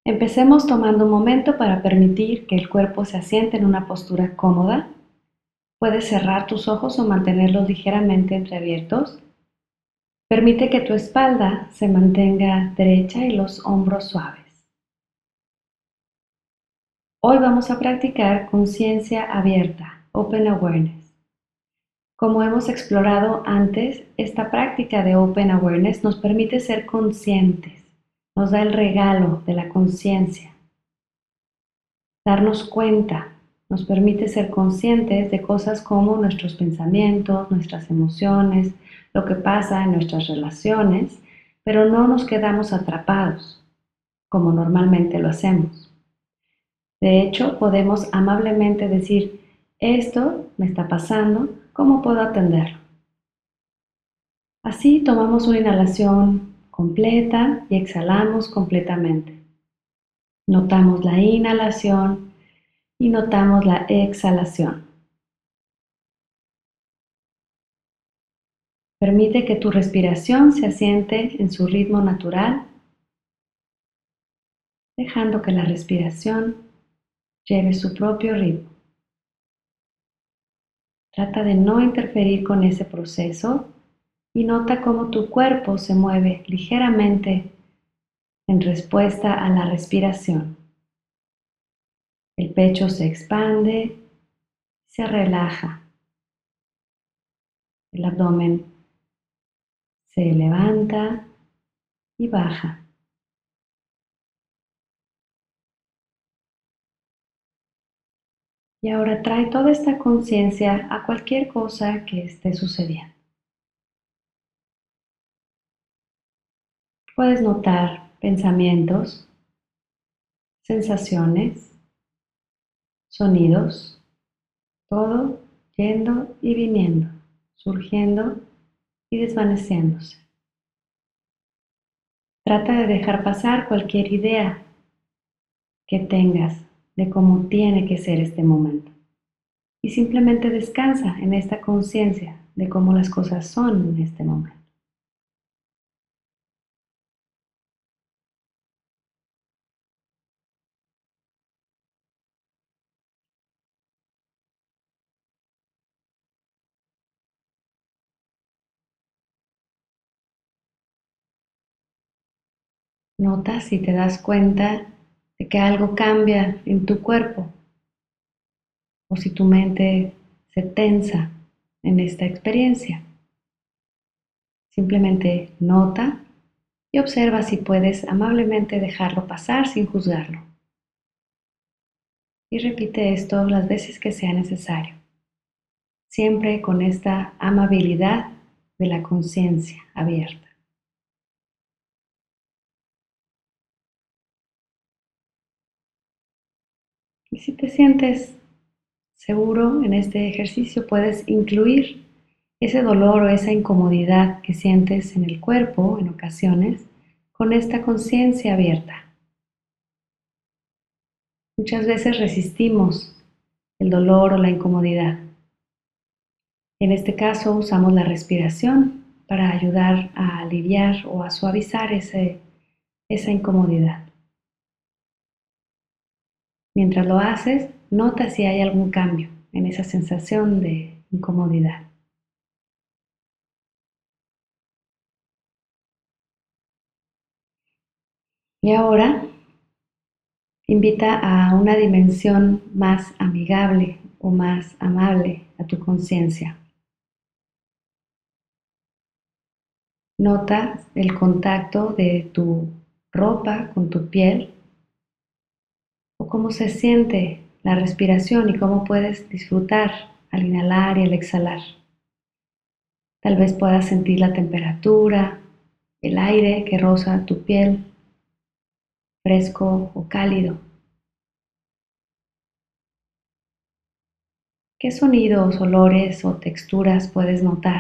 Empecemos tomando un momento para permitir que el cuerpo se asiente en una postura cómoda. Puedes cerrar tus ojos o mantenerlos ligeramente entreabiertos. Permite que tu espalda se mantenga derecha y los hombros suaves. Hoy vamos a practicar conciencia abierta, Open Awareness. Como hemos explorado antes, esta práctica de Open Awareness nos permite ser conscientes, nos da el regalo de la conciencia. Darnos cuenta nos permite ser conscientes de cosas como nuestros pensamientos, nuestras emociones, lo que pasa en nuestras relaciones, pero no nos quedamos atrapados, como normalmente lo hacemos. De hecho, podemos amablemente decir, esto me está pasando, ¿cómo puedo atenderlo? Así tomamos una inhalación completa y exhalamos completamente. Notamos la inhalación y notamos la exhalación. Permite que tu respiración se asiente en su ritmo natural, dejando que la respiración lleve su propio ritmo. Trata de no interferir con ese proceso y nota cómo tu cuerpo se mueve ligeramente en respuesta a la respiración. El pecho se expande, se relaja. El abdomen se levanta y baja. Y ahora trae toda esta conciencia a cualquier cosa que esté sucediendo. Puedes notar pensamientos, sensaciones, sonidos, todo yendo y viniendo, surgiendo y desvaneciéndose. Trata de dejar pasar cualquier idea que tengas de cómo tiene que ser este momento. Y simplemente descansa en esta conciencia de cómo las cosas son en este momento. Nota si te das cuenta de que algo cambia en tu cuerpo o si tu mente se tensa en esta experiencia. Simplemente nota y observa si puedes amablemente dejarlo pasar sin juzgarlo. Y repite esto las veces que sea necesario, siempre con esta amabilidad de la conciencia abierta. Y si te sientes seguro en este ejercicio, puedes incluir ese dolor o esa incomodidad que sientes en el cuerpo en ocasiones con esta conciencia abierta. Muchas veces resistimos el dolor o la incomodidad. En este caso usamos la respiración para ayudar a aliviar o a suavizar esa incomodidad. Mientras lo haces, nota si hay algún cambio en esa sensación de incomodidad. Y ahora invita a una dimensión más amigable o más amable a tu conciencia. Nota el contacto de tu ropa con tu piel o cómo se siente la respiración y cómo puedes disfrutar al inhalar y al exhalar. Tal vez puedas sentir la temperatura, el aire que roza tu piel, fresco o cálido. ¿Qué sonidos, olores o texturas puedes notar?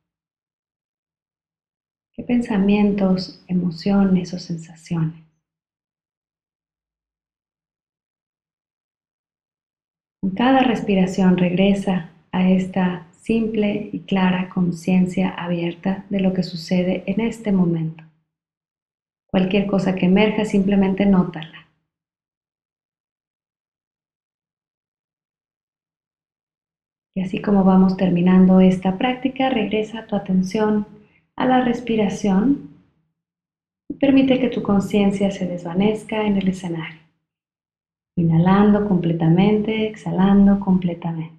¿Qué pensamientos, emociones o sensaciones? Con cada respiración regresa a esta simple y clara conciencia abierta de lo que sucede en este momento. Cualquier cosa que emerja, simplemente nótala. Y así como vamos terminando esta práctica, regresa tu atención a la respiración y permite que tu conciencia se desvanezca en el escenario. Inhalando completamente, exhalando completamente.